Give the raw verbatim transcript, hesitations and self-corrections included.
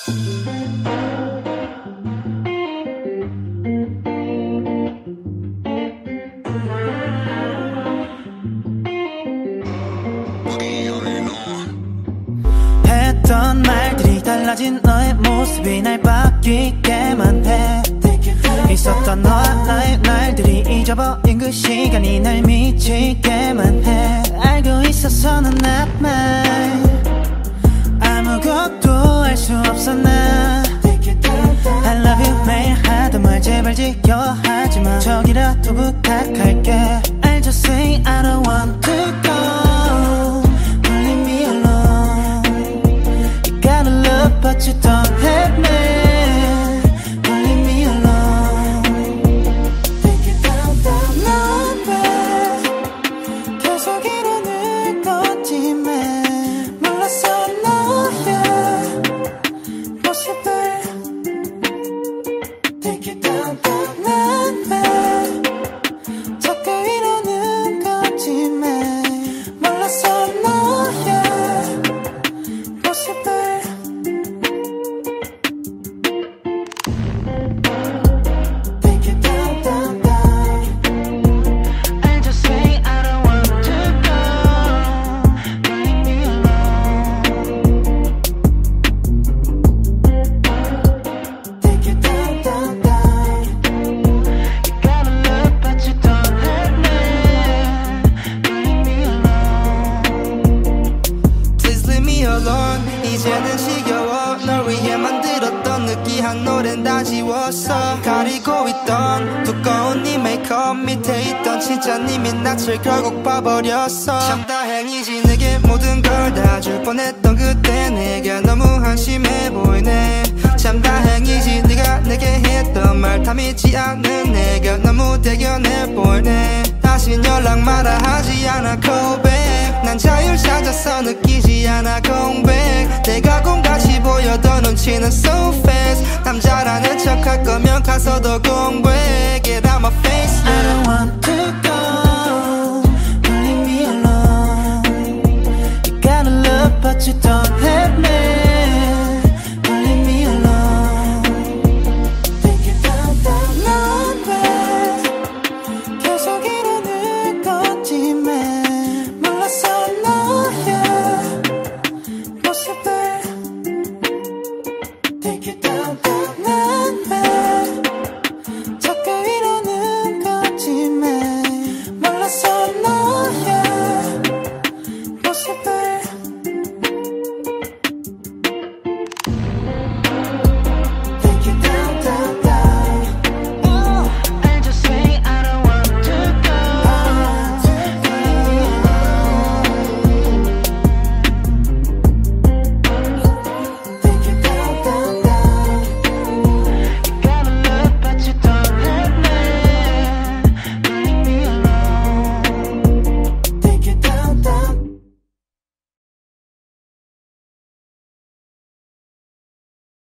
했던 말들이 달라진 너의 모습이 날 바뀌게만 해. 있었던 너와 나의 날들이 잊어버린 그 시간이 날 미치게만 해. 알고 있었어 넌 not mine. 아무것도 알 수 없어 나. I love you 매일 하던 말 제발 지겨워하지마. 저기라도 부탁할게. I'll just say I don't want to go. Don't leave me alone. You gotta love but you don't have me. 이제는 지겨워. 널 위해 만들었던 느끼한 노래는 다 지웠어. 가리고 있던 두꺼운 네 메이크업 밑에 있던 진짜 네 민낯을 결국 봐버렸어. 참 다행이지 내게 모든 걸 다 줄 뻔했던 그때 내가 너무 한심해 보이네. 참 다행이지 네가 내게 했던 말 다 믿지 않는 내가 너무 대견해 보이네. 다신 연락 마라 하지 않아 고백. 난 자유를 찾아서 느끼지 않아 공백. 내가 꿈같이 보여도 눈치는 so fast. 남자라는 척할 거면 가서 더 공부해. Get out my face yeah. I don't want to go. Don't leave me alone. You gotta love but you don't have